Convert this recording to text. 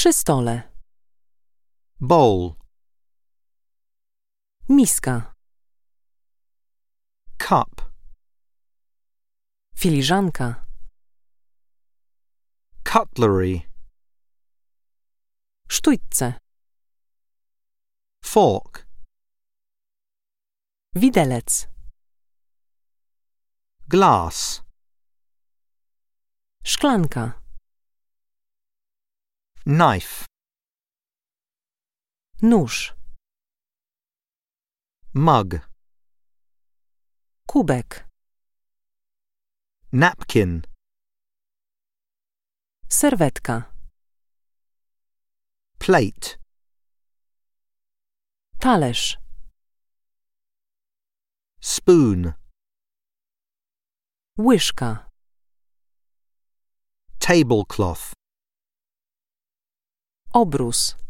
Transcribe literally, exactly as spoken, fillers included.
Przy stole. Bowl. Miska. Cup. Filiżanka. Cutlery. Sztućce. Fork. Widelec. Glass. Szklanka. Knife. Nóż. Mug. Kubek. Napkin. Serwetka. Plate. Talerz. Spoon. Łyżka. Tablecloth. Obrus.